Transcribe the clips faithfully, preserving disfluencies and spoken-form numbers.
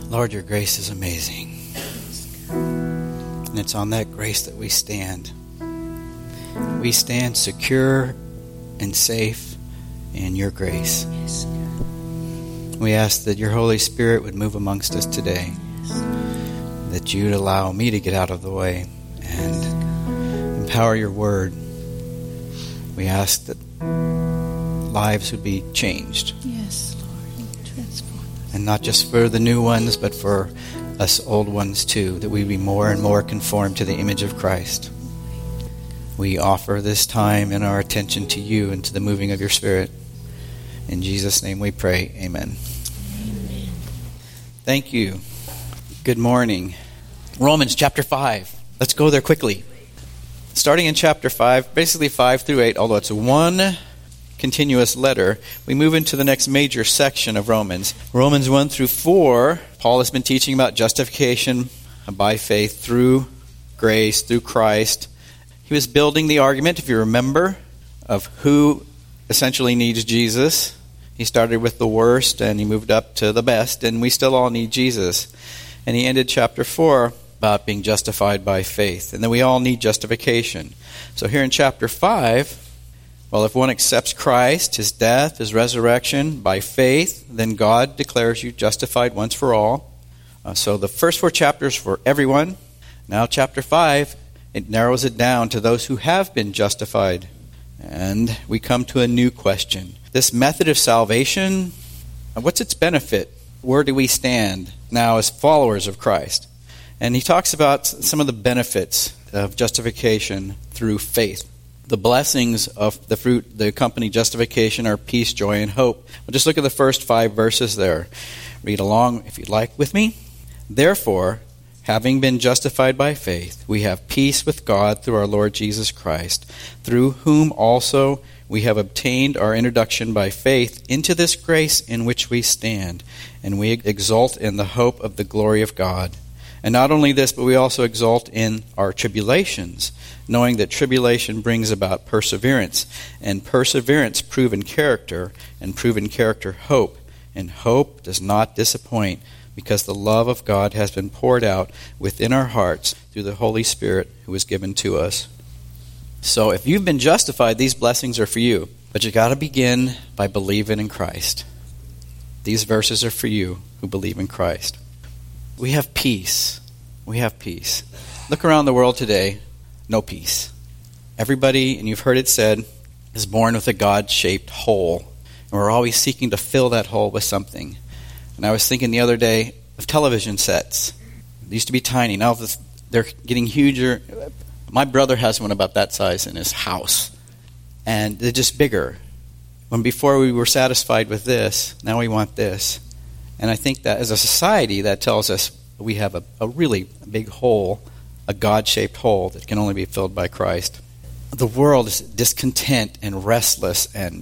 Lord, your grace is amazing. And it's on that grace that we stand. We stand secure and safe in your grace. Yes, we ask that your Holy Spirit would move amongst us today. yes. That you'd allow me to get out of the way and empower your word. We ask that lives would be changed. Yes, Lord, transform us. And not just for the new ones, but for us old ones too, that we be more and more conformed to the image of Christ. We offer this time and our attention to you and to the moving of your Spirit. In Jesus' name we pray, amen. Amen. Thank you. Good morning. Romans chapter five. Let's go there quickly. Starting in chapter five, basically five through eight, although it's one continuous letter, we move into the next major section of Romans. Romans one through four, Paul has been teaching about justification by faith through grace, through Christ. He was building the argument, if you remember, of who essentially needs Jesus. He started with the worst and he moved up to the best, and we still all need Jesus. And he ended chapter four about being justified by faith, and then we all need justification. So here in chapter five, well, if one accepts Christ, his death, his resurrection by faith, then God declares you justified once for all. Uh, so the first four chapters for everyone. Now chapter five, it narrows it down to those who have been justified. And we come to a new question. This method of salvation, what's its benefit? Where do we stand now as followers of Christ? And he talks about some of the benefits of justification through faith. The blessings of the fruit that accompany justification are peace, joy, and hope. Well, just look at the first five verses there. Read along if you'd like with me. Therefore, having been justified by faith, we have peace with God through our Lord Jesus Christ, through whom also we have obtained our introduction by faith into this grace in which we stand, and we exult in the hope of the glory of God. And not only this, but we also exult in our tribulations, knowing that tribulation brings about perseverance, and perseverance proven character, and proven character hope. And hope does not disappoint, because the love of God has been poured out within our hearts through the Holy Spirit who was given to us. So if you've been justified, these blessings are for you. But you got to begin by believing in Christ. These verses are for you who believe in Christ. We have peace. We have peace. Look around the world today, no peace. Everybody, and you've heard it said, is born with a God-shaped hole. And we're always seeking to fill that hole with something. And I was thinking the other day of television sets. They used to be tiny. Now they're getting huger. My brother has one about that size in his house. And they're just bigger. When before we were satisfied with this, now we want this. And I think that as a society, that tells us we have a, a really big hole, a God-shaped hole that can only be filled by Christ. The world is discontent and restless, and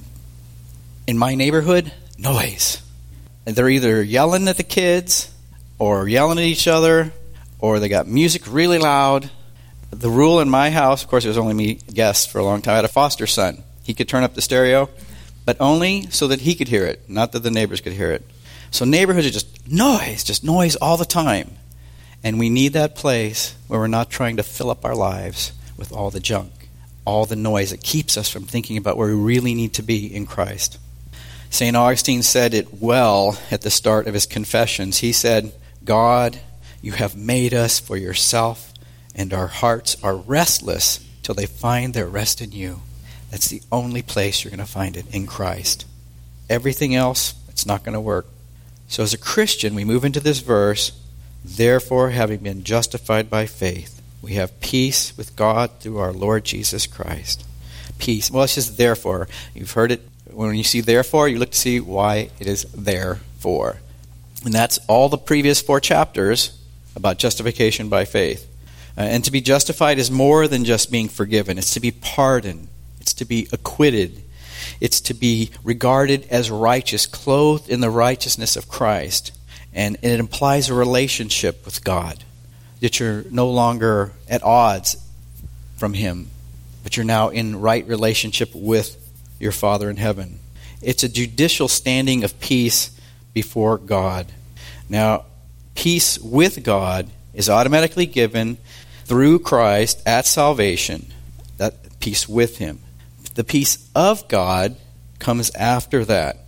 in my neighborhood, noise. And they're either yelling at the kids, or yelling at each other, or they got music really loud. The rule in my house, of course, it was only me guests for a long time. I had a foster son. He could turn up the stereo, but only so that he could hear it, not that the neighbors could hear it. So neighborhoods are just noise, just noise all the time. And we need that place where we're not trying to fill up our lives with all the junk, all the noise that keeps us from thinking about where we really need to be in Christ. Saint Augustine said it well at the start of his Confessions. He said, God, you have made us for yourself, and our hearts are restless till they find their rest in you. That's the only place you're going to find it, in Christ. Everything else, it's not going to work. So as a Christian, we move into this verse, therefore, having been justified by faith, we have peace with God through our Lord Jesus Christ. Peace. Well, it's just therefore. You've heard it. When you see therefore, you look to see why it is there for. And that's all the previous four chapters about justification by faith. Uh, and to be justified is more than just being forgiven. It's to be pardoned. It's to be acquitted. It's to be regarded as righteous, clothed in the righteousness of Christ. And it implies a relationship with God, that you're no longer at odds from Him, but you're now in right relationship with your Father in heaven. It's a judicial standing of peace before God. Now, Peace with God is automatically given through Christ at salvation. That peace with him. The peace of God comes after that.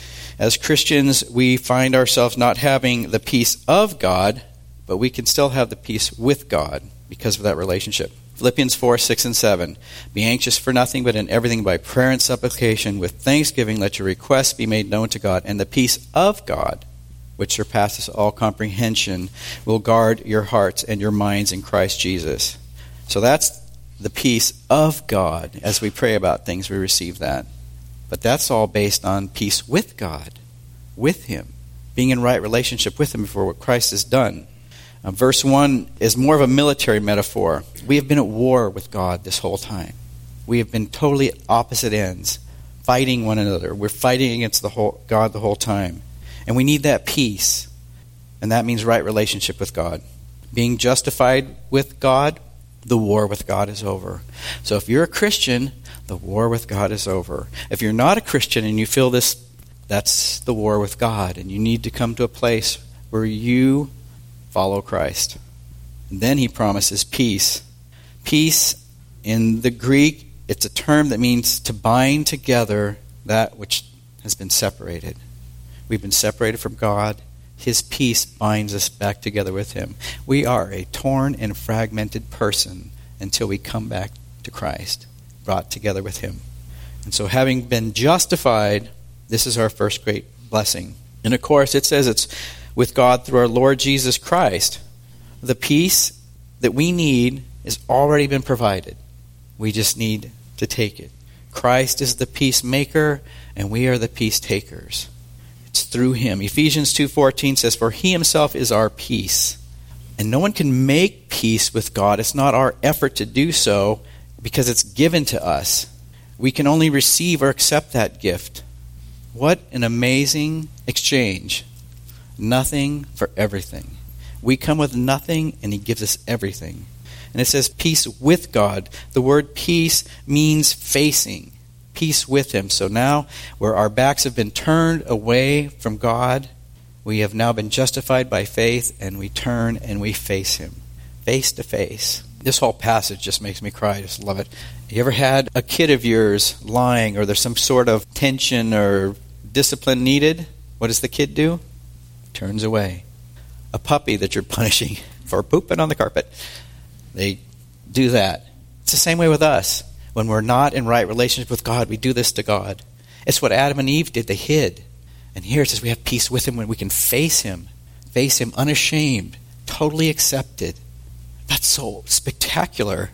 As Christians, we find ourselves not having the peace of God, but we can still have the peace with God because of that relationship. Philippians four, six, and seven. Be anxious for nothing, but in everything by prayer and supplication, with thanksgiving, let your requests be made known to God, and the peace of God, which surpasses all comprehension, will guard your hearts and your minds in Christ Jesus. So that's the peace of God. As we pray about things, we receive that. But that's all based on peace with God, with him, being in right relationship with him before what Christ has done. Uh, verse one is more of a military metaphor. We have been at war with God this whole time. We have been totally at opposite ends, fighting one another. We're fighting against the whole God the whole time. And we need that peace. And that means right relationship with God. Being justified with God, the war with God is over. So if you're a Christian, the war with God is over. If you're not a Christian and you feel this, that's the war with God. And you need to come to a place where you follow Christ. And then he promises peace. Peace, in the Greek, it's a term that means to bind together that which has been separated. We've been separated from God. His peace binds us back together with him. We are a torn and fragmented person until we come back to Christ, brought together with him. And so having been justified, this is our first great blessing. And of course, it says it's with God through our Lord Jesus Christ. The peace that we need has already been provided. We just need to take it. Christ is the peacemaker, and we are the peace takers. It's through him. Ephesians two fourteen says, for he himself is our peace. And no one can make peace with God. It's not our effort to do so because it's given to us. We can only receive or accept that gift. What an amazing exchange. Nothing for everything. We come with nothing, and he gives us everything. And it says peace with God. The word peace means facing. Peace with him. So now, where our backs have been turned away from God, we have now been justified by faith, and we turn and we face him. Face to face. This whole passage just makes me cry. I just love it. You ever had a kid of yours lying, or there's some sort of tension or discipline needed? What does the kid do? Turns away. A puppy that you're punishing for pooping on the carpet, they do that. It's the same way with us. When we're not in right relationship with God, we do this to God. It's what Adam and Eve did. They hid. And here it says we have peace with him when we can face him. Face him unashamed. Totally accepted. That's so spectacular.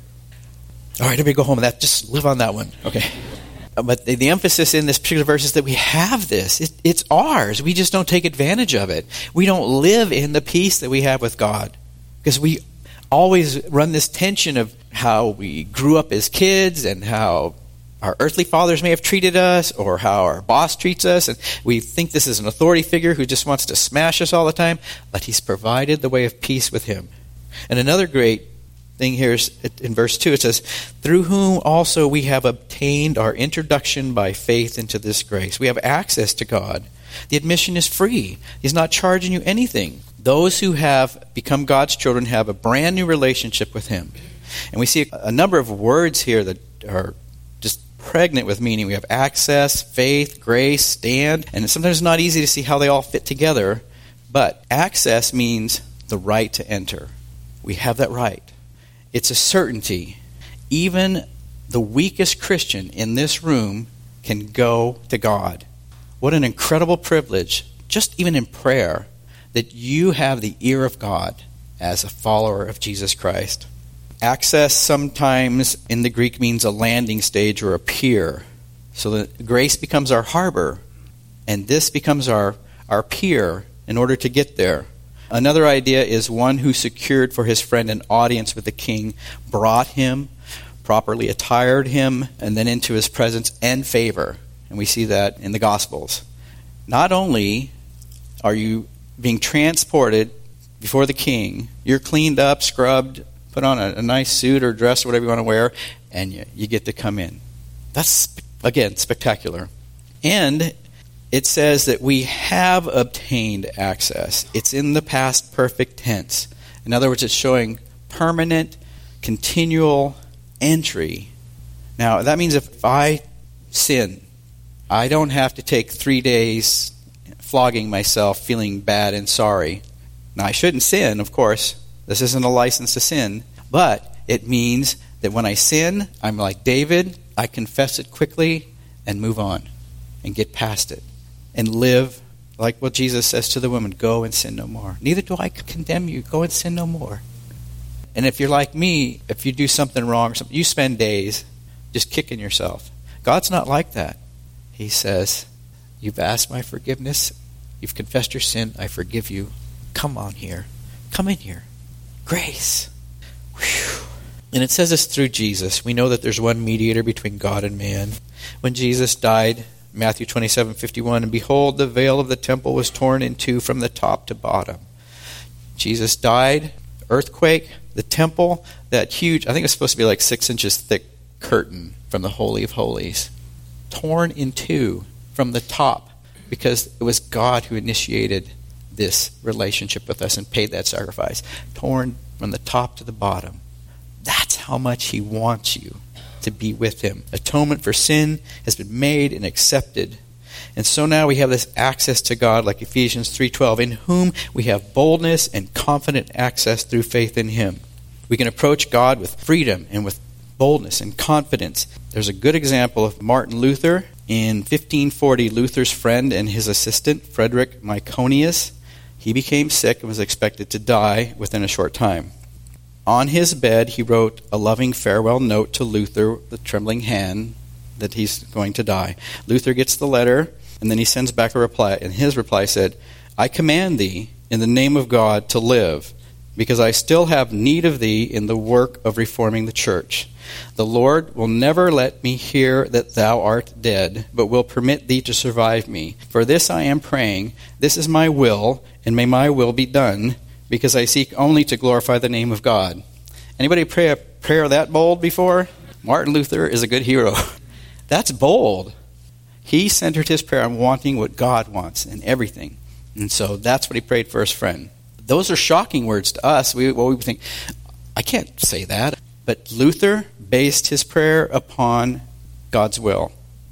All right, everybody go home. That just live on that one. Okay. But the, the emphasis in this particular verse is that we have this. It, it's ours. We just don't take advantage of it. We don't live in the peace that we have with God. Because we always run this tension of how we grew up as kids and how our earthly fathers may have treated us, or how our boss treats us, and we think this is an authority figure who just wants to smash us all the time, but he's provided the way of peace with him. And another great thing here is in verse two, it says, through whom also we have obtained our introduction by faith into this grace. We have access to God. The admission is free. He's not charging you anything. Those who have become God's children have a brand new relationship with him. And we see a number of words here that are just pregnant with meaning. We have access, faith, grace, stand, and sometimes it's not easy to see how they all fit together, but access means the right to enter. We have that right. It's a certainty. Even the weakest Christian in this room can go to God. What an incredible privilege, just even in prayer, that you have the ear of God as a follower of Jesus Christ. Access sometimes in the Greek means a landing stage or a pier. So that grace becomes our harbor, and this becomes our, our pier in order to get there. Another idea is one who secured for his friend an audience with the king, brought him, properly attired him, and then into his presence and favor. And we see that in the Gospels. Not only are you being transported before the king, you're cleaned up, scrubbed, put on a, a nice suit or dress or whatever you want to wear, and you, you get to come in. That's, again, spectacular. And it says that we have obtained access. It's in the past perfect tense. In other words, it's showing permanent, continual entry. Now, that means if I sin, I don't have to take three days flogging myself, feeling bad and sorry. Now, I shouldn't sin, of course. This isn't a license to sin. But it means that when I sin, I'm like David. I confess it quickly and move on and get past it and live like what Jesus says to the woman, go and sin no more. Neither do I condemn you. Go and sin no more. And if you're like me, if you do something wrong, or something, you spend days just kicking yourself. God's not like that. He says, you've asked my forgiveness. You've confessed your sin. I forgive you. Come on here. Come in here. Grace. Whew. And it says this through Jesus. We know that there's one mediator between God and man. When Jesus died, Matthew twenty-seven fifty-one, and behold, the veil of the temple was torn in two from the top to bottom. Jesus died, earthquake, the temple, that huge, I think it's supposed to be like six inches thick curtain from the Holy of Holies, torn in two from the top, because it was God who initiated this relationship with us and paid that sacrifice. Torn from the top to the bottom. That's how much he wants you to be with him. Atonement for sin has been made and accepted. And so now we have this access to God, like Ephesians three twelve, in whom we have boldness and confident access through faith in him. We can approach God with freedom and with boldness and confidence. There's a good example of Martin Luther. In fifteen forty, Luther's friend and his assistant, Frederick Myconius, he became sick and was expected to die within a short time. On his bed, he wrote a loving farewell note to Luther, the trembling hand, that he's going to die. Luther gets the letter, and then he sends back a reply, and his reply said, I command thee in the name of God to live, because I still have need of thee in the work of reforming the church. The Lord will never let me hear that thou art dead, but will permit thee to survive me. For this I am praying, this is my will, and may my will be done, because I seek only to glorify the name of God. Anybody pray a prayer that bold before? Martin Luther is a good hero. That's bold. He centered his prayer on wanting what God wants in everything. And so that's what he prayed for his friend. Those are shocking words to us. We, well, we think, I can't say that. But Luther based his prayer upon God's will.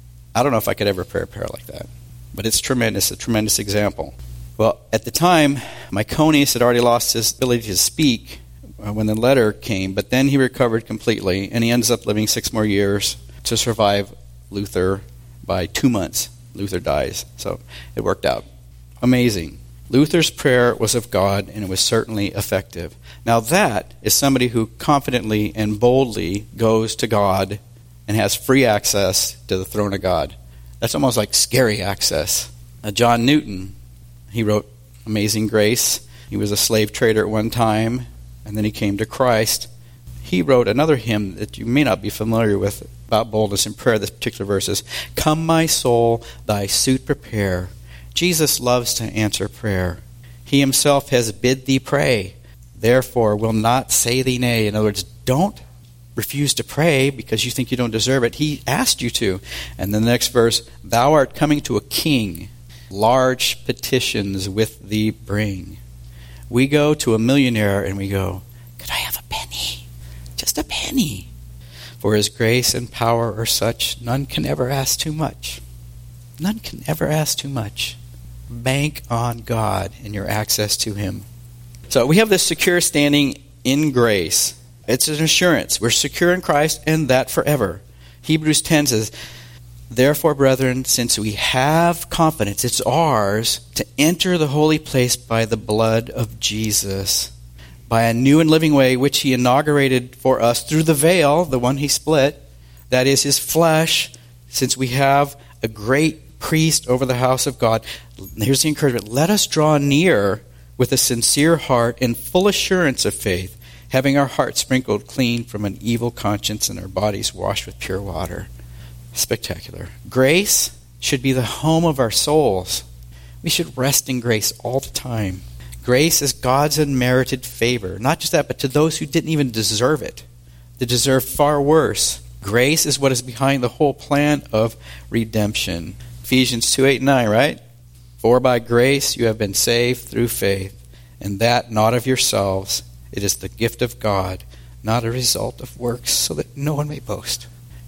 I don't know if I could ever pray a prayer like that. But it's tremendous, a tremendous example. Well, at the time, Myconius had already lost his ability to speak when the letter came, but then he recovered completely, and he ends up living six more years to survive Luther by two months. Luther dies, so it worked out. Amazing. Luther's prayer was of God, and it was certainly effective. Now that is somebody who confidently and boldly goes to God and has free access to the throne of God. That's almost like scary access. Uh, John Newton, he wrote Amazing Grace. He was a slave trader at one time, and then he came to Christ. He wrote another hymn that you may not be familiar with about boldness in prayer. This particular verse is, Come, my soul, thy suit prepare. Jesus loves to answer prayer. He himself has bid thee pray. Therefore will not say thee nay. In other words, don't refuse to pray because you think you don't deserve it. He asked you to. And then the next verse, Thou art coming to a king. Large petitions with thee bring. We go to a millionaire and we go, Could I have a penny? Just a penny. For his grace and power are such, none can ever ask too much. None can ever ask too much. Bank on God and your access to him. So we have this secure standing in grace. It's an assurance. We're secure in Christ, and that forever. Hebrews ten says, Therefore, brethren, since we have confidence, it's ours, to enter the holy place by the blood of Jesus, by a new and living way which he inaugurated for us through the veil, the one he split, that is his flesh, since we have a great priest over the house of God. Here's the encouragement. Let us draw near with a sincere heart and full assurance of faith, having our hearts sprinkled clean from an evil conscience and our bodies washed with pure water. Spectacular. Grace should be the home of our souls. We should rest in grace all the time. Grace is God's unmerited favor. Not just that, but to those who didn't even deserve it. They deserve far worse. Grace is what is behind the whole plan of redemption. Ephesians two, eight, and nine, right? For by grace you have been saved through faith, and that not of yourselves. It is the gift of God, not a result of works, so that no one may boast.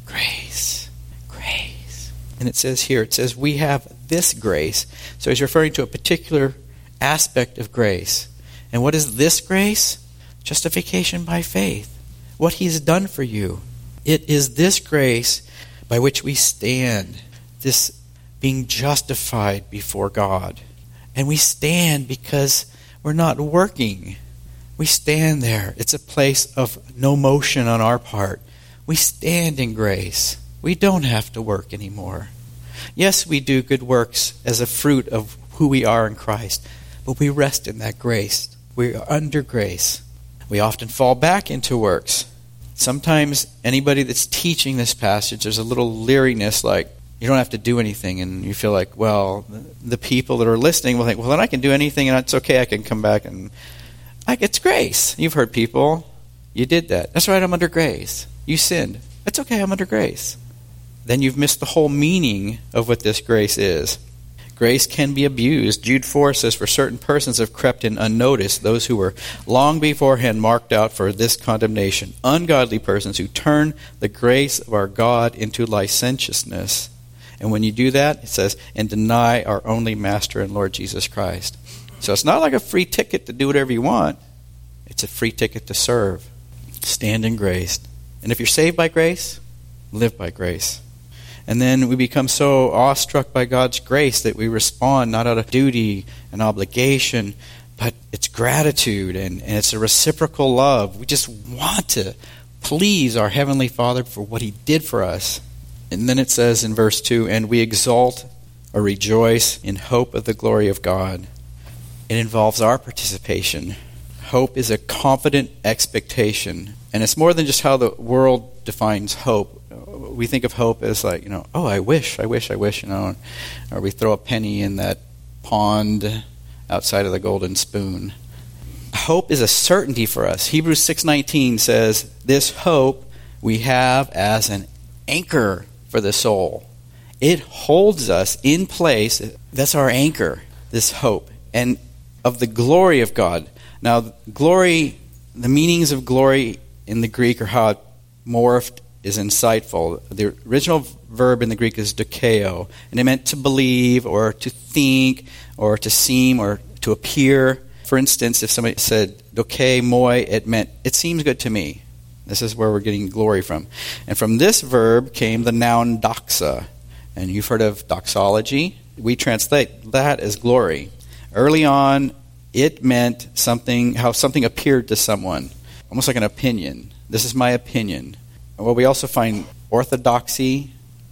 Grace, grace. And it says here, it says we have this grace. So he's referring to a particular aspect of grace. And what is this grace? Justification by faith. What he's done for you. It is this grace by which we stand, this being justified before God. And we stand because we're not working. We stand there. It's a place of no motion on our part. We stand in grace. We don't have to work anymore. Yes, we do good works as a fruit of who we are in Christ, but we rest in that grace. We are under grace. We often fall back into works. Sometimes anybody that's teaching this passage, there's a little leeriness, like, you don't have to do anything, and you feel like, well, the people that are listening will think, well, then I can do anything, and it's okay, I can come back, and I, it's grace. You've heard people, you did that. That's right, I'm under grace. You sinned. It's okay, I'm under grace. Then you've missed the whole meaning of what this grace is. Grace can be abused. Jude four says, for certain persons have crept in unnoticed, those who were long beforehand marked out for this condemnation, ungodly persons who turn the grace of our God into licentiousness. And when you do that, it says, and deny our only Master and Lord Jesus Christ. So it's not like a free ticket to do whatever you want. It's a free ticket to serve. Stand in grace. And if you're saved by grace, live by grace. And then we become so awestruck by God's grace that we respond not out of duty and obligation, but it's gratitude and, and it's a reciprocal love. We just want to please our Heavenly Father for what He did for us. And then it says in verse two, and we exult or rejoice in hope of the glory of God. It involves our participation. Hope is a confident expectation. And it's more than just how the world defines hope. We think of hope as like, you know, oh, I wish, I wish, I wish, you know. Or we throw a penny in that pond outside of the golden spoon. Hope is a certainty for us. Hebrews six nineteen says, this hope we have as an anchor for the soul. It holds us in place. That's our anchor, this hope. And of the glory of God. Now, glory, the meanings of glory in the Greek are how it morphed is insightful. The original verb in the Greek is dokeo, and it meant to believe or to think or to seem or to appear. For instance, if somebody said doke moi, it meant it seems good to me. This is where we're getting glory from. And from this verb came the noun doxa. And you've heard of doxology. We translate that as glory. Early on, it meant something, how something appeared to someone, almost like an opinion. This is my opinion. Well, we also find orthodoxy,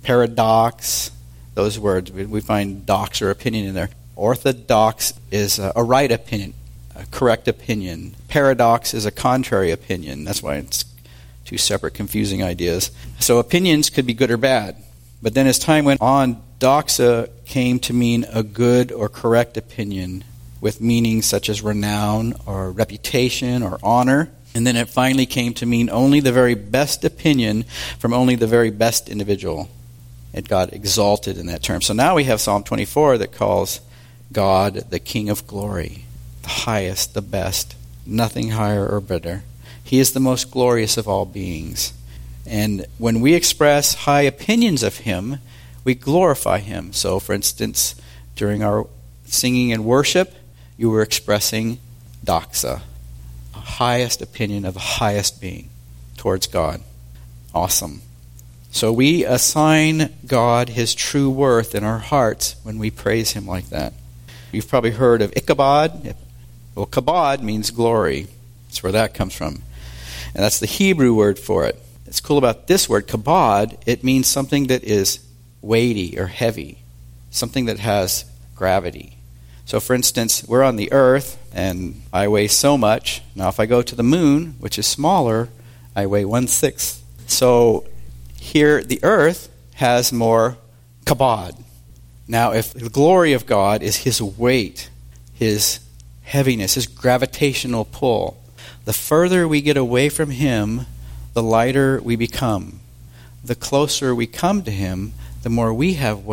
paradox, those words. We, we find dox or opinion in there. Orthodox is a, a right opinion, a correct opinion. Paradox is a contrary opinion. That's why it's two separate confusing ideas. So opinions could be good or bad. But then as time went on, doxa came to mean a good or correct opinion with meanings such as renown or reputation or honor. And then it finally came to mean only the very best opinion from only the very best individual. It got exalted in that term. So now we have Psalm twenty-four that calls God the King of glory, the highest, the best, nothing higher or better. He is the most glorious of all beings. And when we express high opinions of Him, we glorify Him. So, for instance, during our singing and worship, you were expressing doxa, a highest opinion of the highest being towards God. Awesome. So we assign God His true worth in our hearts when we praise Him like that. You've probably heard of Ichabod. Well, kabod means glory. That's where that comes from. And that's the Hebrew word for it. It's cool about this word, kabod, it means something that is weighty or heavy, something that has gravity. So, for instance, we're on the earth, and I weigh so much. Now, if I go to the moon, which is smaller, I weigh one-sixth. So, here, the earth has more kabod. Now, if the glory of God is His weight, His heaviness, His gravitational pull, the further we get away from Him, the lighter we become. The closer we come to Him, the more we have weight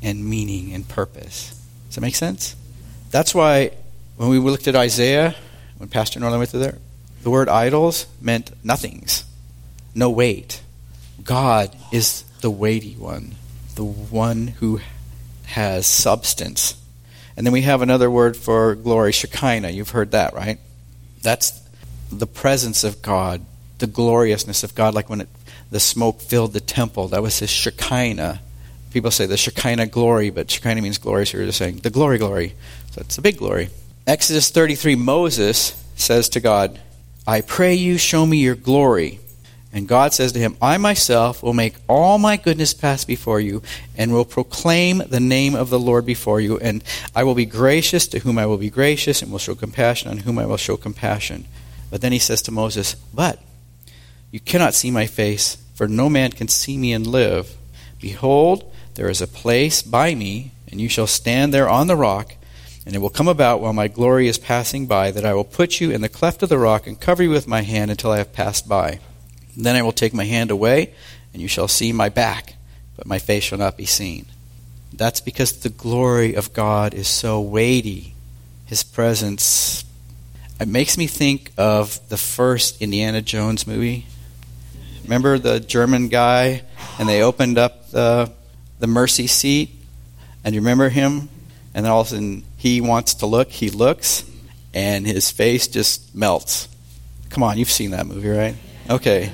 and meaning and purpose. Does that make sense? That's why when we looked at Isaiah, when Pastor Norland went through there, the word idols meant nothings, no weight. God is the weighty one, the one who has substance. And then we have another word for glory, Shekinah. You've heard that, right? That's the presence of God, the gloriousness of God, like when it, the smoke filled the temple. That was his Shekinah. People say the Shekinah glory, but Shekinah means glory, so you're just saying the glory, glory. So it's a big glory. Exodus thirty-three, Moses says to God, I pray you show me your glory. And God says to him, I myself will make all my goodness pass before you and will proclaim the name of the Lord before you. And I will be gracious to whom I will be gracious and will show compassion on whom I will show compassion. But then he says to Moses, but you cannot see my face, for no man can see me and live. Behold, there is a place by me, and you shall stand there on the rock. And it will come about while my glory is passing by, that I will put you in the cleft of the rock and cover you with my hand until I have passed by. Then I will take my hand away, and you shall see my back, but my face shall not be seen. That's because the glory of God is so weighty. His presence, it makes me think of the first Indiana Jones movie. Remember the German guy, and they opened up the, the mercy seat, and you remember him? And then all of a sudden, he wants to look, he looks, and his face just melts. Come on, you've seen that movie, right? Okay.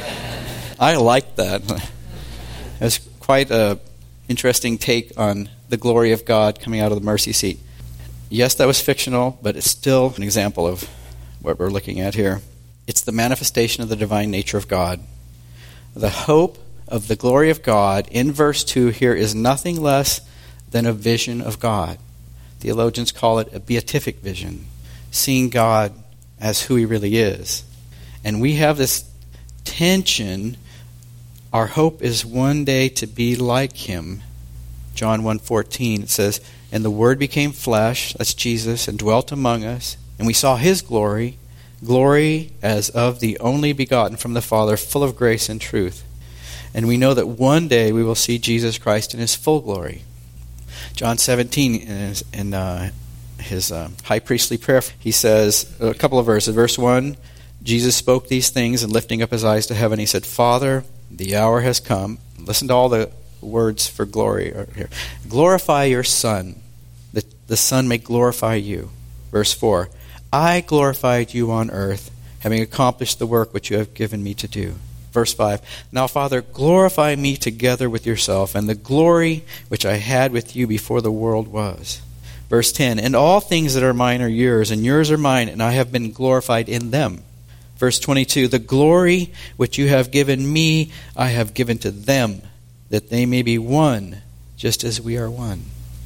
I liked that. It was quite an interesting take on the glory of God coming out of the mercy seat. Yes, that was fictional, but it's still an example of what we're looking at here. It's the manifestation of the divine nature of God. The hope of the glory of God in verse two here is nothing less than a vision of God. Theologians call it a beatific vision, seeing God as who he really is. And we have this tension. Our hope is one day to be like him. John one fourteen, it says, and the Word became flesh, that's Jesus, and dwelt among us. And we saw his glory, glory as of the only begotten from the Father, full of grace and truth. And we know that one day we will see Jesus Christ in his full glory. John seventeen, in his, in, uh, his uh, high priestly prayer, he says, a couple of verses. Verse one, Jesus spoke these things, and lifting up his eyes to heaven, he said, Father, the hour has come. Listen to all the words for glory here. Glorify your Son, that the Son may glorify you. Verse four, I glorified you on earth, having accomplished the work which you have given me to do. Verse five, now, Father, glorify me together with yourself, and the glory which I had with you before the world was. Verse ten, and all things that are mine are yours, and yours are mine, and I have been glorified in them. Verse twenty-two, the glory which you have given me, I have given to them, that they may be one, just as we are one.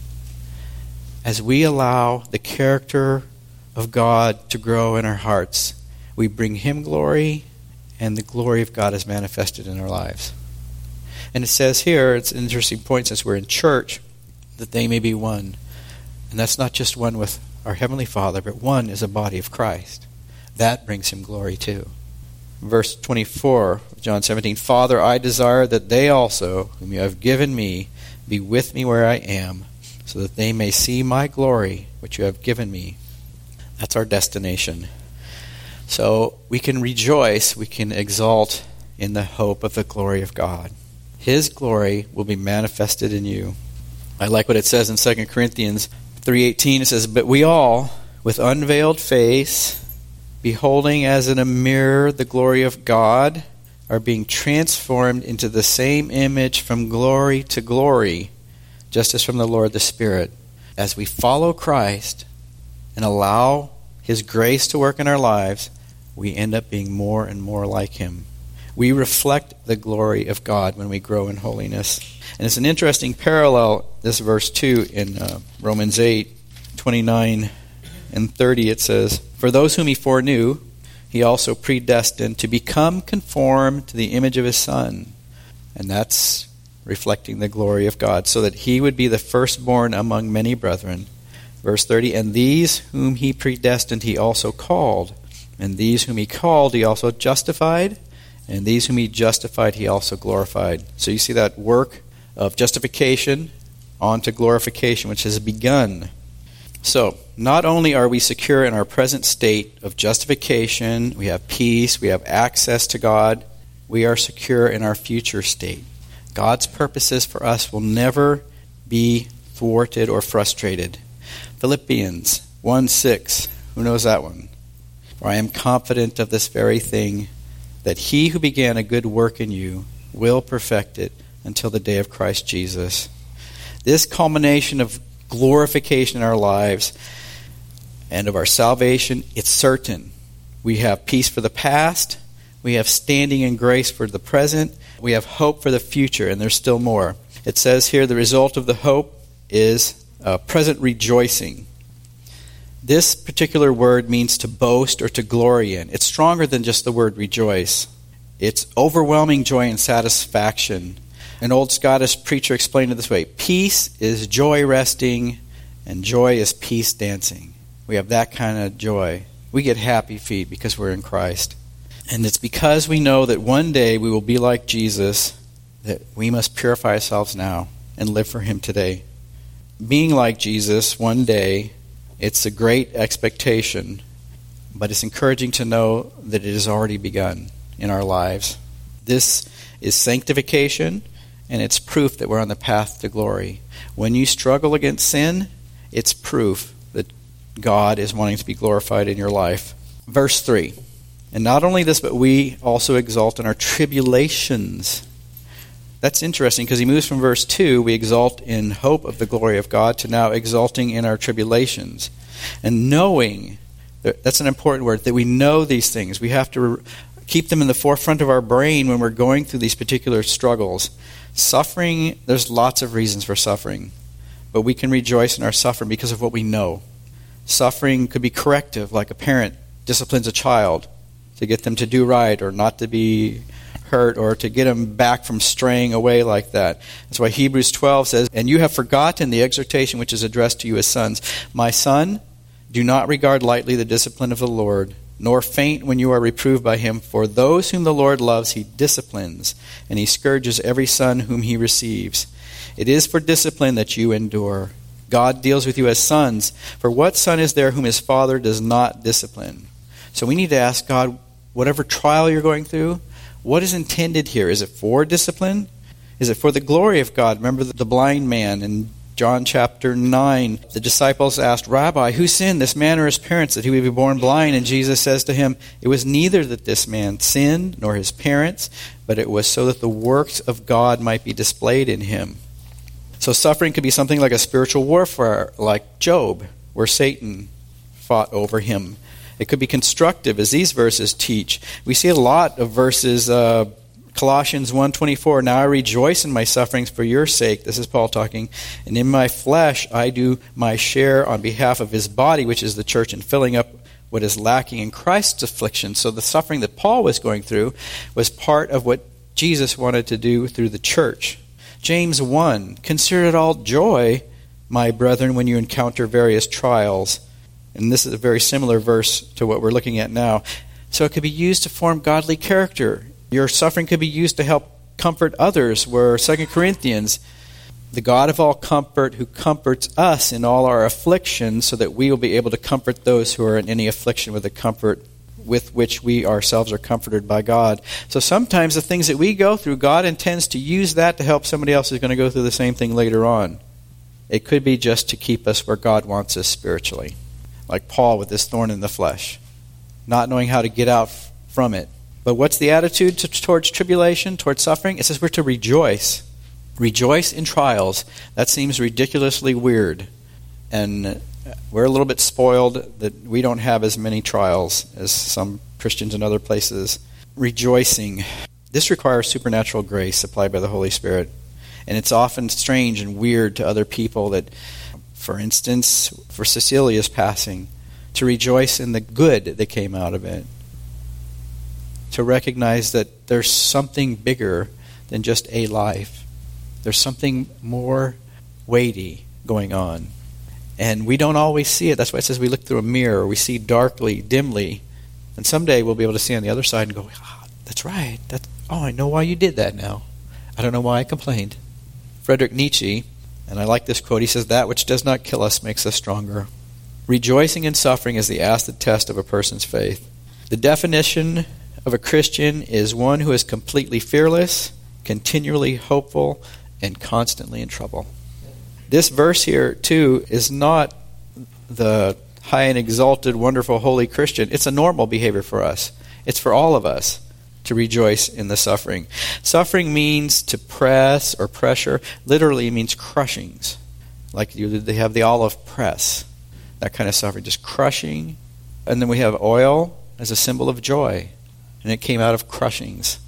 As we allow the character of God to grow in our hearts, we bring him glory, and the glory of God is manifested in our lives. And it says here, it's an interesting point since we're in church, that they may be one. And that's not just one with our Heavenly Father, but one is a body of Christ. That brings him glory too. Verse twenty-four of John seventeen, Father, I desire that they also, whom you have given me, be with me where I am, so that they may see my glory, which you have given me. That's our destination. So we can rejoice, we can exalt in the hope of the glory of God. His glory will be manifested in you. I like what it says in Second Corinthians three eighteen. It says, but we all, with unveiled face, beholding as in a mirror the glory of God, are being transformed into the same image from glory to glory, just as from the Lord the Spirit. As we follow Christ and allow his grace to work in our lives, we end up being more and more like him. We reflect the glory of God when we grow in holiness. And it's an interesting parallel, this verse two in uh, Romans eight, twenty-nine and thirty. It says, for those whom he foreknew, he also predestined to become conformed to the image of his Son. And that's reflecting the glory of God, so that he would be the firstborn among many brethren. Verse thirty, and these whom he predestined he also called. And these whom he called he also justified. And these whom he justified he also glorified. So you see that work of justification on to glorification, which has begun. So, not only are we secure in our present state of justification, we have peace, we have access to God, we are secure in our future state. God's purposes for us will never be thwarted or frustrated. Philippians one six, who knows that one? For I am confident of this very thing, that he who began a good work in you will perfect it until the day of Christ Jesus. This culmination of glorification in our lives and of our salvation, it's certain. We have peace for the past, we have standing in grace for the present, we have hope for the future, and there's still more. It says here the result of the hope is uh, present rejoicing. This particular word means to boast or to glory in. It's stronger than just the word rejoice. It's overwhelming joy and satisfaction. An old Scottish preacher explained it this way: peace is joy resting, and joy is peace dancing. We have that kind of joy. We get happy feet because we're in Christ. And it's because we know that one day we will be like Jesus that we must purify ourselves now and live for him today. Being like Jesus one day, it's a great expectation, but it's encouraging to know that it has already begun in our lives. This is sanctification, and it's proof that we're on the path to glory. When you struggle against sin, it's proof that God is wanting to be glorified in your life. Verse three, and not only this, but we also exult in our tribulations. That's interesting because he moves from verse two, we exult in hope of the glory of God, to now exulting in our tribulations. And knowing, that's an important word, that we know these things. We have to keep them in the forefront of our brain when we're going through these particular struggles. Suffering, there's lots of reasons for suffering, but we can rejoice in our suffering because of what we know. Suffering could be corrective, like a parent disciplines a child to get them to do right or not to be hurt, or to get them back from straying away like that. That's why Hebrews twelve says, and you have forgotten the exhortation which is addressed to you as sons. My son, do not regard lightly the discipline of the Lord, nor faint when you are reproved by him. For those whom the Lord loves he disciplines, and he scourges every son whom he receives. It is for discipline that you endure. God deals with you as sons. For what son is there whom his father does not discipline? So we need to ask God, whatever trial you're going through, what is intended here? Is it for discipline? Is it for the glory of God? Remember the blind man in John chapter nine. The disciples asked, Rabbi, who sinned, this man or his parents, that he would be born blind? And Jesus says to him, it was neither that this man sinned nor his parents, but it was so that the works of God might be displayed in him. So suffering could be something like a spiritual warfare, like Job, where Satan fought over him. It could be constructive, as these verses teach. We see a lot of verses, uh, Colossians one twenty-four, now I rejoice in my sufferings for your sake. This is Paul talking. And in my flesh I do my share on behalf of his body, which is the church, in filling up what is lacking in Christ's affliction. So the suffering that Paul was going through was part of what Jesus wanted to do through the church. James one, consider it all joy, my brethren, when you encounter various trials. And this is a very similar verse to what we're looking at now. So it could be used to form godly character. Your suffering could be used to help comfort others, where Second Corinthians, the God of all comfort, who comforts us in all our afflictions, so that we will be able to comfort those who are in any affliction with the comfort with which we ourselves are comforted by God. So sometimes the things that we go through, God intends to use that to help somebody else who's going to go through the same thing later on. It could be just to keep us where God wants us spiritually. Like Paul with this thorn in the flesh, not knowing how to get out f- from it. But what's the attitude to, towards tribulation, towards suffering? It says we're to rejoice. Rejoice in trials. That seems ridiculously weird. And we're a little bit spoiled that we don't have as many trials as some Christians in other places. Rejoicing. This requires supernatural grace supplied by the Holy Spirit. And it's often strange and weird to other people that, for instance, for Cecilia's passing, to rejoice in the good that came out of it. To recognize that there's something bigger than just a life. There's something more weighty going on. And we don't always see it. That's why it says we look through a mirror. We see darkly, dimly. And someday we'll be able to see on the other side and go, ah, that's right. That's, oh, I know why you did that now. I don't know why I complained. Friedrich Nietzsche, And I like this quote. He says, "That which does not kill us makes us stronger." Rejoicing in suffering is the acid test of a person's faith. The definition of a Christian is one who is completely fearless, continually hopeful, and constantly in trouble. This verse here, too, is not the high and exalted, wonderful, holy Christian. It's a normal behavior for us. It's for all of us to rejoice in the suffering. Suffering means to press or pressure. Literally means crushings. Like you, they have the olive press. That kind of suffering, just crushing. And then we have oil as a symbol of joy. And it came out of crushings.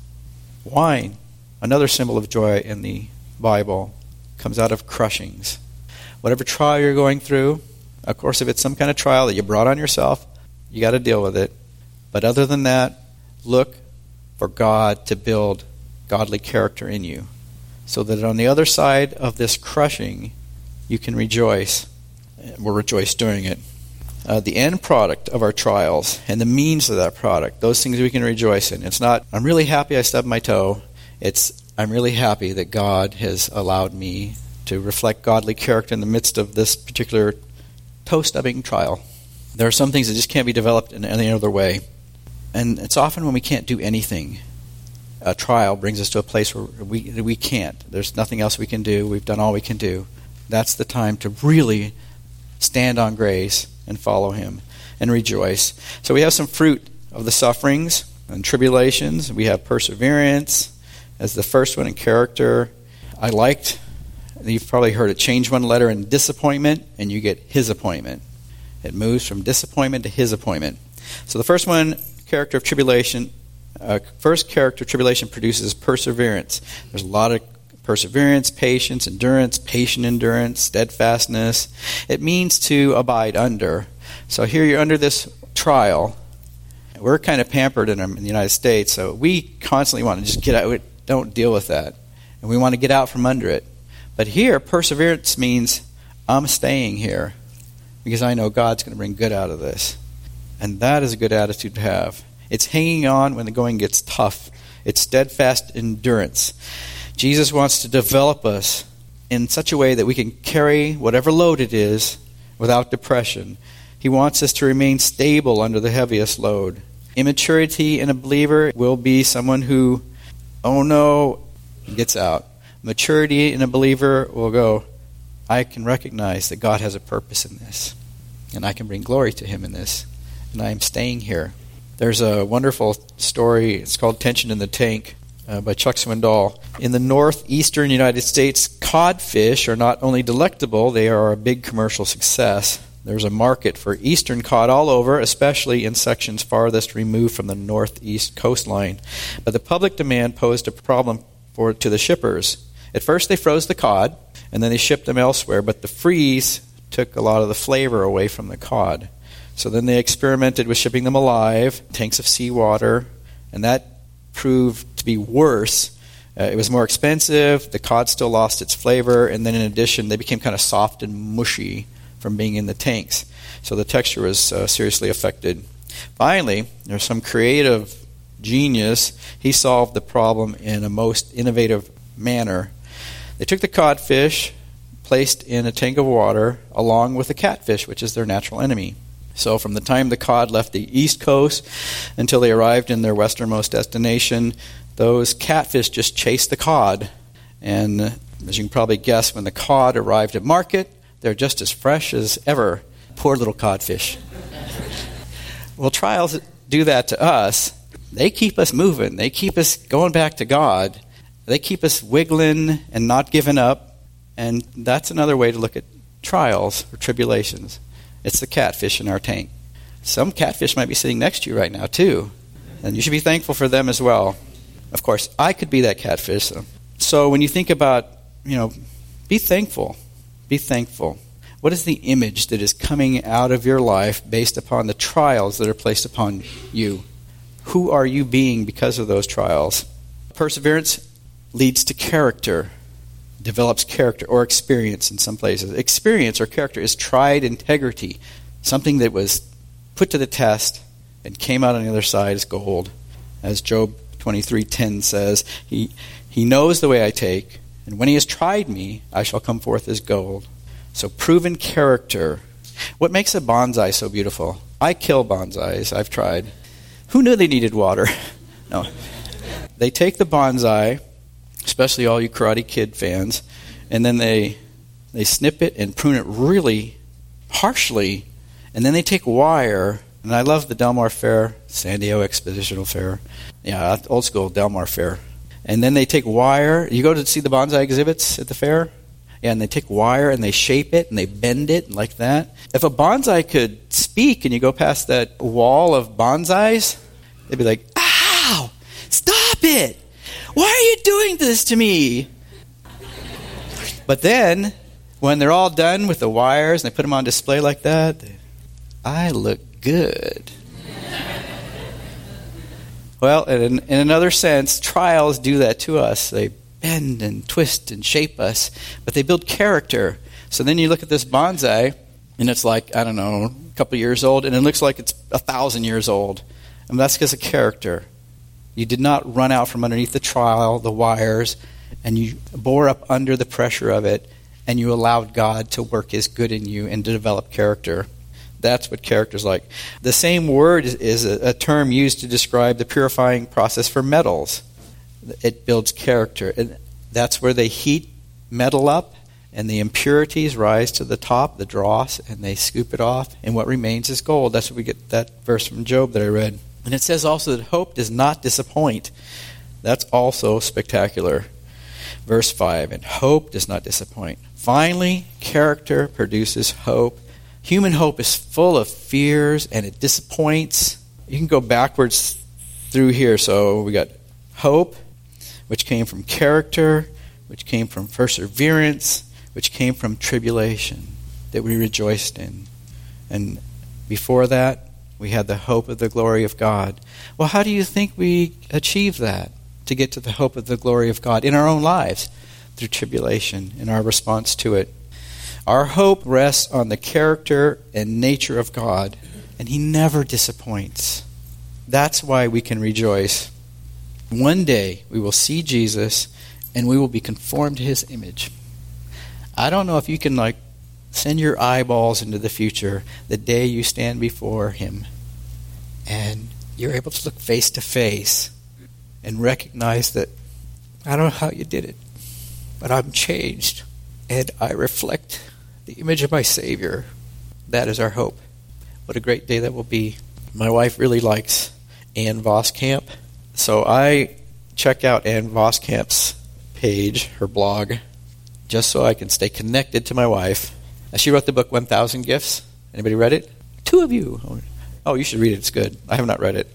Wine, another symbol of joy in the Bible, comes out of crushings. Whatever trial you're going through, of course, if it's some kind of trial that you brought on yourself, you got to deal with it. But other than that, look for God to build godly character in you, so that on the other side of this crushing, you can rejoice. We'll rejoice during it. Uh, the end product of our trials and the means of that product, those things we can rejoice in. It's not, I'm really happy I stubbed my toe. It's, I'm really happy that God has allowed me to reflect godly character in the midst of this particular toe-stubbing trial. There are some things that just can't be developed in any other way. And it's often when we can't do anything. A trial brings us to a place where we we can't. There's nothing else we can do. We've done all we can do. That's the time to really stand on grace and follow Him and rejoice. So we have some fruit of the sufferings and tribulations. We have perseverance as the first one in character. I liked, you've probably heard it, change one letter in disappointment and you get His appointment. It moves from disappointment to His appointment. So the first one, character of tribulation, uh, first character of tribulation produces perseverance. There's a lot of perseverance, patience, endurance, patient endurance, steadfastness. It means to abide under. So here you're under this trial. We're kind of pampered in, in the United States, so we constantly want to just get out. Don't deal with that. And we want to get out from under it. But here, perseverance means I'm staying here because I know God's going to bring good out of this. And that is a good attitude to have. It's hanging on when the going gets tough. It's steadfast endurance. Jesus wants to develop us in such a way that we can carry whatever load it is without depression. He wants us to remain stable under the heaviest load. Immaturity in a believer will be someone who, oh no, gets out. Maturity in a believer will go, I can recognize that God has a purpose in this, and I can bring glory to Him in this. And I am staying here. There's a wonderful story. It's called Tension in the Tank uh, by Chuck Swindoll. In the northeastern United States, codfish are not only delectable, they are a big commercial success. There's a market for eastern cod all over, especially in sections farthest removed from the northeast coastline. But the public demand posed a problem for to the shippers. At first they froze the cod, and then they shipped them elsewhere, but the freeze took a lot of the flavor away from the cod. So then they experimented with shipping them alive, tanks of seawater, and that proved to be worse. Uh, it was more expensive, the cod still lost its flavor, and then in addition, they became kind of soft and mushy from being in the tanks. So the texture was uh, seriously affected. Finally, there's some creative genius. He solved the problem in a most innovative manner. They took the codfish, placed in a tank of water, along with the catfish, which is their natural enemy. So from the time the cod left the east coast until they arrived in their westernmost destination, those catfish just chased the cod. And as you can probably guess, when the cod arrived at market, they're just as fresh as ever. Poor little codfish. Well, trials do that to us. They keep us moving. They keep us going back to God. They keep us wiggling and not giving up. And that's another way to look at trials or tribulations. It's the catfish in our tank. Some catfish might be sitting next to you right now, too. And you should be thankful for them as well. Of course, I could be that catfish. So, so when you think about, you know, be thankful. Be thankful. What is the image that is coming out of your life based upon the trials that are placed upon you? Who are you being because of those trials? Perseverance leads to character. Develops character or experience in some places. Experience or character is tried integrity, something that was put to the test and came out on the other side as gold. As Job twenty-three ten says, he he knows the way I take, And when he has tried me, I shall come forth as gold. So proven character. What makes a bonsai so beautiful? I kill bonsais. I've tried. Who knew they needed water? No. They take the bonsai, especially all you Karate Kid fans, and then they they snip it and prune it really harshly, and then they take wire, and I love the Del Mar Fair, San Diego Expositional Fair, yeah, old school Del Mar Fair, and then they take wire. You go to see the bonsai exhibits at the fair? Yeah, and they take wire and they shape it and they bend it like that. If a bonsai could speak and you go past that wall of bonsais, they'd be like, ow, stop it. Why are you doing this to me? But then, when they're all done with the wires and they put them on display like that, they, I look good. Well, in, in another sense, trials do that to us. They bend and twist and shape us, but they build character. So then you look at this bonsai, and it's like, I don't know, a couple years old, and it looks like it's a thousand years old. And that's because of character. You did not run out from underneath the trial, the wires, and you bore up under the pressure of it, and you allowed God to work his good in you and to develop character. That's what character's like. The same word is, is a, a term used to describe the purifying process for metals. It builds character. And that's where they heat metal up, and the impurities rise to the top, the dross, and they scoop it off, and what remains is gold. That's what we get that verse from Job that I read. And it says also that hope does not disappoint. That's also spectacular. Verse five, and hope does not disappoint. Finally, character produces hope. Human hope is full of fears, and it disappoints. You can go backwards through here. So we got hope, which came from character, which came from perseverance, which came from tribulation that we rejoiced in. And before that, we had the hope of the glory of God. Well, how do you think we achieve that, to get to the hope of the glory of God in our own lives? Through tribulation, in our response to it. Our hope rests on the character and nature of God, and he never disappoints. That's why we can rejoice. One day we will see Jesus, and we will be conformed to his image. I don't know if you can like send your eyeballs into the future the day you stand before him, and you're able to look face to face and recognize that I don't know how you did it, but I'm changed, and I reflect the image of my Savior. That is our hope. What a great day that will be. My wife really likes Ann Voskamp, so I check out Ann Voskamp's page, her blog, just so I can stay connected to my wife. She wrote the book one thousand Gifts. Anybody read it? Two of you. Oh, you should read it. It's good. I have not read it.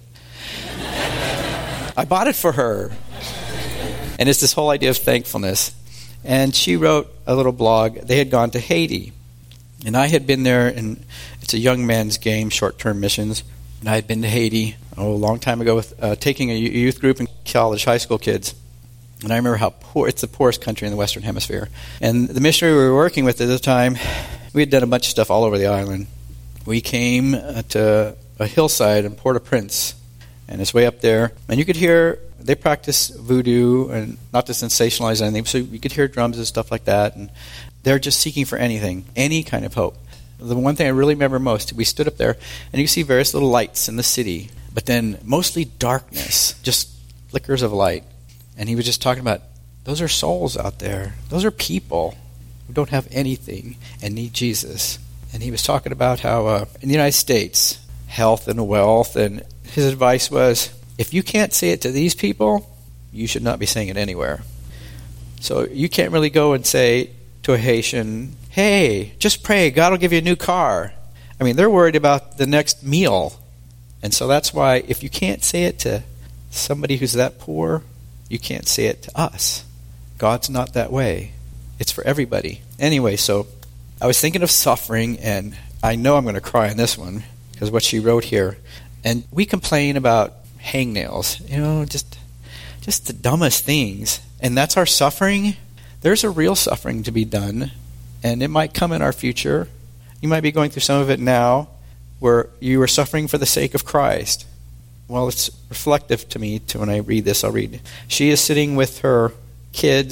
I bought it for her. And it's this whole idea of thankfulness. And she wrote a little blog. They had gone to Haiti. And I had been there, and it's a young man's game, short-term missions. And I had been to Haiti oh, a long time ago with uh, taking a youth group and college, high school kids. And I remember how poor, it's the poorest country in the Western Hemisphere. And the missionary we were working with at the time, we had done a bunch of stuff all over the island. We came to a hillside in Port-au-Prince, and it's way up there. And you could hear, they practice voodoo, and not to sensationalize anything, so you could hear drums and stuff like that. And they're just seeking for anything, any kind of hope. The one thing I really remember most, we stood up there, and you see various little lights in the city, but then mostly darkness, just flickers of light. And he was just talking about, those are souls out there. Those are people who don't have anything and need Jesus. And he was talking about how uh, in the United States, health and wealth, and his advice was, if you can't say it to these people, you should not be saying it anywhere. So you can't really go and say to a Haitian, hey, just pray, God will give you a new car. I mean, they're worried about the next meal. And so that's why if you can't say it to somebody who's that poor, you can't say it to us. God's not that way. It's for everybody. Anyway, so I was thinking of suffering, and I know I'm going to cry on this one because what she wrote here. And we complain about hangnails, you know, just just the dumbest things. And that's our suffering. There's a real suffering to be done, and it might come in our future. You might be going through some of it now where you are suffering for the sake of Christ. Well, it's reflective to me to when I read this. I'll read. She is sitting with her kids,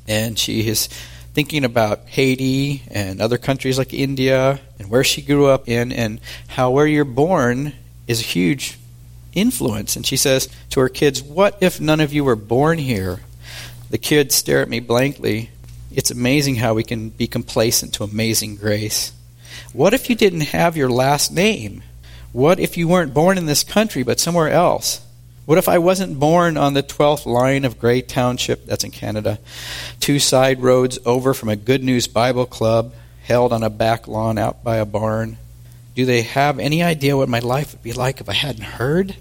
And she is thinking about Haiti and other countries like India and where she grew up in and how where you're born is a huge influence. And she says to her kids, what if none of you were born here? The kids stare at me blankly. It's amazing how we can be complacent to amazing grace. What if you didn't have your last name? What if you weren't born in this country but somewhere else? What if I wasn't born on the twelfth line of Grey Township, that's in Canada, two side roads over from a Good News Bible Club held on a back lawn out by a barn? Do they have any idea what my life would be like if I hadn't heard?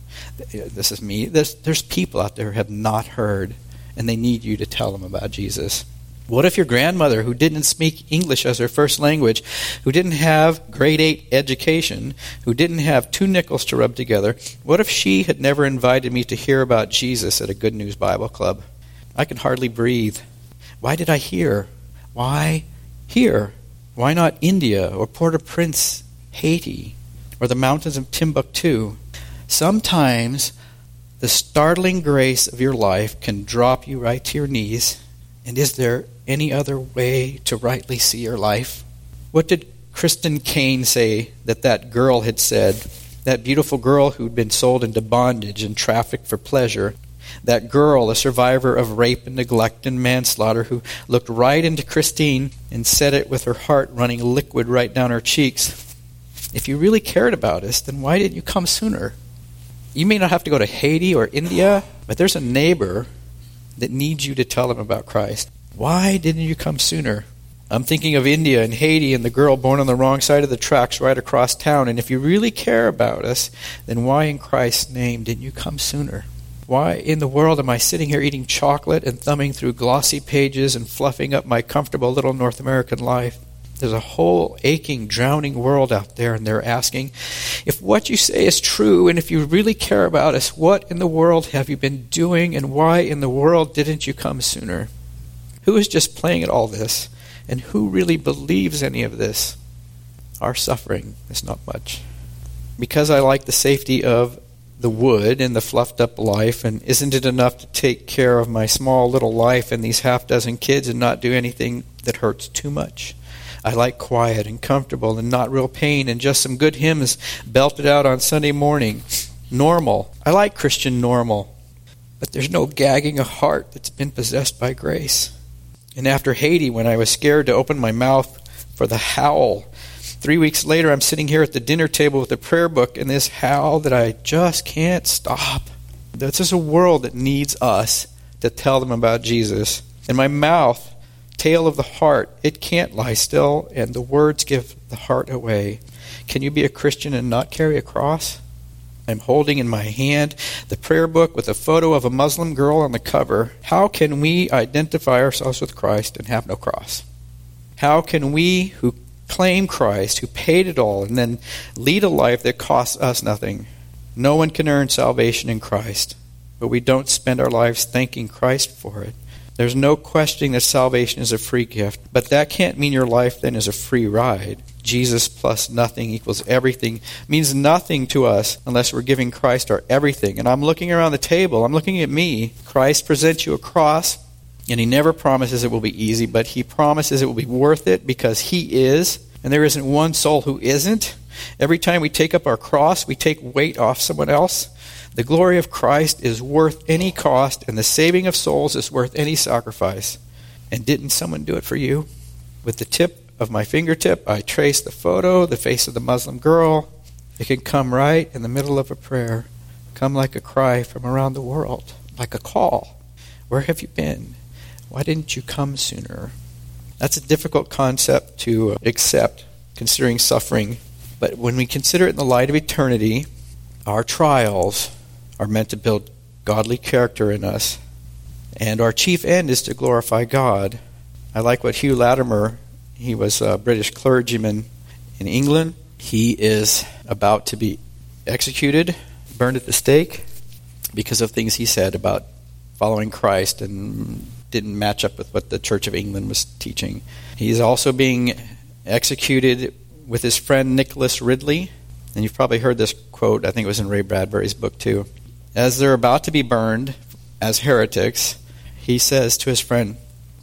This is me. There's, there's people out there who have not heard, and they need you to tell them about Jesus. What if your grandmother, who didn't speak English as her first language, who didn't have grade eight education, who didn't have two nickels to rub together, what if she had never invited me to hear about Jesus at a Good News Bible Club? I could hardly breathe. Why did I hear? Why here? Why not India or Port-au-Prince, Haiti, or the mountains of Timbuktu? Sometimes the startling grace of your life can drop you right to your knees. And is there any other way to rightly see your life? What did Kristen Kane say that that girl had said? That beautiful girl who'd been sold into bondage and trafficked for pleasure. That girl, a survivor of rape and neglect and manslaughter, who looked right into Christine and said it with her heart running liquid right down her cheeks. If you really cared about us, then why didn't you come sooner? You may not have to go to Haiti or India, but there's a neighbor that needs you to tell them about Christ. Why didn't you come sooner? I'm thinking of India and Haiti and the girl born on the wrong side of the tracks right across town. And if you really care about us, then why in Christ's name didn't you come sooner? Why in the world am I sitting here eating chocolate and thumbing through glossy pages and fluffing up my comfortable little North American life? There's a whole aching, drowning world out there, and they're asking, if what you say is true, and if you really care about us, what in the world have you been doing, and why in the world didn't you come sooner? Who is just playing at all this, and who really believes any of this? Our suffering is not much. Because I like the safety of the wood and the fluffed up life, and isn't it enough to take care of my small little life and these half dozen kids and not do anything that hurts too much? I like quiet and comfortable and not real pain and just some good hymns belted out on Sunday morning. Normal. I like Christian normal. But there's no gagging a heart that's been possessed by grace. And after Haiti, when I was scared to open my mouth for the howl, three weeks later I'm sitting here at the dinner table with a prayer book and this howl that I just can't stop. This is a world that needs us to tell them about Jesus. And my mouth, tale of the heart, it can't lie still, and the words give the heart away. Can you be a Christian and not carry a cross? I'm holding in my hand the prayer book with a photo of a Muslim girl on the cover. How can we identify ourselves with Christ and have no cross? How can we who claim Christ, who paid it all, and then lead a life that costs us nothing? No one can earn salvation in Christ, but we don't spend our lives thanking Christ for it. There's no questioning that salvation is a free gift, but that can't mean your life then is a free ride. Jesus plus nothing equals everything means nothing to us unless we're giving Christ our everything. And I'm looking around the table, I'm looking at me. Christ presents you a cross, and he never promises it will be easy, but he promises it will be worth it because he is, and there isn't one soul who isn't. Every time we take up our cross, we take weight off someone else. The glory of Christ is worth any cost, and the saving of souls is worth any sacrifice. And didn't someone do it for you? With the tip of my fingertip, I trace the photo, the face of the Muslim girl. It can come right in the middle of a prayer, come like a cry from around the world, like a call. Where have you been? Why didn't you come sooner? That's a difficult concept to accept, considering suffering. But when we consider it in the light of eternity, our trials are meant to build godly character in us. And our chief end is to glorify God. I like what Hugh Latimer, he was a British clergyman in England. He is about to be executed, burned at the stake, because of things he said about following Christ and didn't match up with what the Church of England was teaching. He's also being executed with his friend Nicholas Ridley. And you've probably heard this quote, I think it was in Ray Bradbury's book too. As they're about to be burned as heretics, he says to his friend,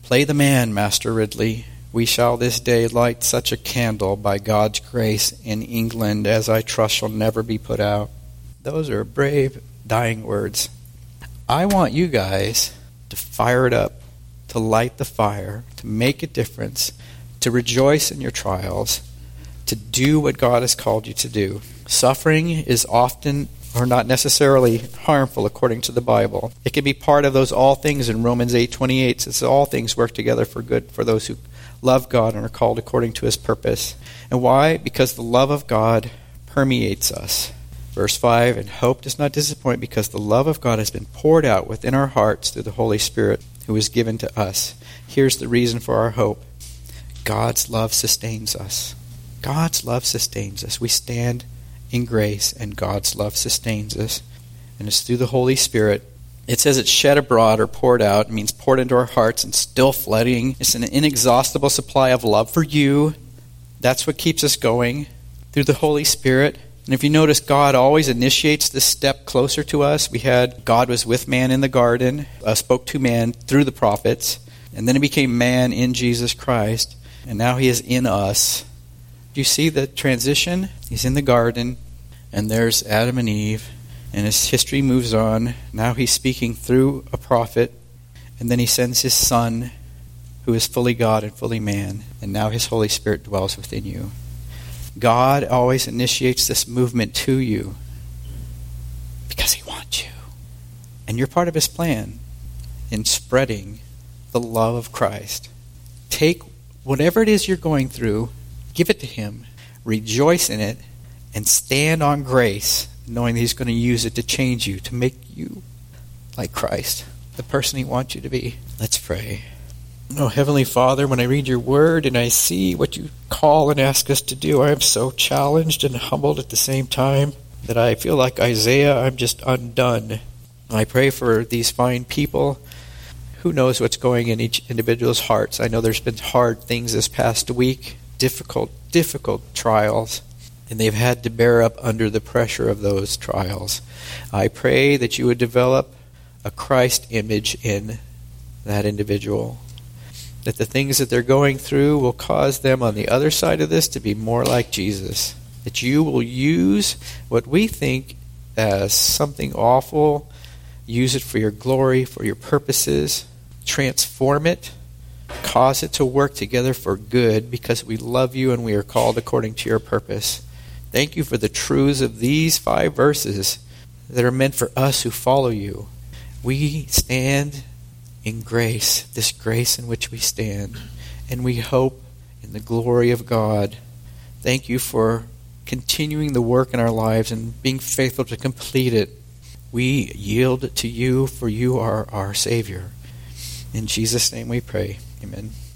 Play the man, Master Ridley. We shall this day light such a candle by God's grace in England as I trust shall never be put out. Those are brave, dying words. I want you guys to fire it up, to light the fire, to make a difference, to rejoice in your trials, to do what God has called you to do. Suffering is often or not necessarily harmful according to the Bible. It can be part of those all things in Romans eight twenty-eight. It says all things work together for good for those who love God and are called according to his purpose. And why? Because the love of God permeates us. Verse five, and hope does not disappoint because the love of God has been poured out within our hearts through the Holy Spirit who is given to us. Here's the reason for our hope. God's love sustains us. God's love sustains us. We stand in grace, and God's love sustains us. And it's through the Holy Spirit. It says it's shed abroad or poured out. It means poured into our hearts and still flooding. It's an inexhaustible supply of love for you. That's what keeps us going through the Holy Spirit. And if you notice, God always initiates this step closer to us. We had God was with man in the garden, uh, spoke to man through the prophets, and then he became man in Jesus Christ, and now he is in us. Do you see the transition? He's in the garden, and there's Adam and Eve, and his history moves on. Now he's speaking through a prophet, and then he sends his Son, who is fully God and fully man, and now his Holy Spirit dwells within you. God always initiates this movement to you because he wants you. And you're part of his plan in spreading the love of Christ. Take whatever it is you're going through, give it to him, rejoice in it, and stand on grace, knowing that he's going to use it to change you, to make you like Christ, the person he wants you to be. Let's pray. Oh, Heavenly Father, when I read your word and I see what you call and ask us to do, I am so challenged and humbled at the same time that I feel like Isaiah, I'm just undone. I pray for these fine people. Who knows what's going in each individual's hearts? I know there's been hard things this past week, difficult, difficult trials, and they've had to bear up under the pressure of those trials. I pray that you would develop a Christ image in that individual, that the things that they're going through will cause them on the other side of this to be more like Jesus, that you will use what we think as something awful, use it for your glory, for your purposes, transform it, cause it to work together for good because we love you and we are called according to your purpose. Thank you for the truths of these five verses that are meant for us who follow you. We stand in grace, this grace in which we stand, and we hope in the glory of God. Thank you for continuing the work in our lives and being faithful to complete it. We yield to you, for you are our Savior. In Jesus' name we pray. Amen.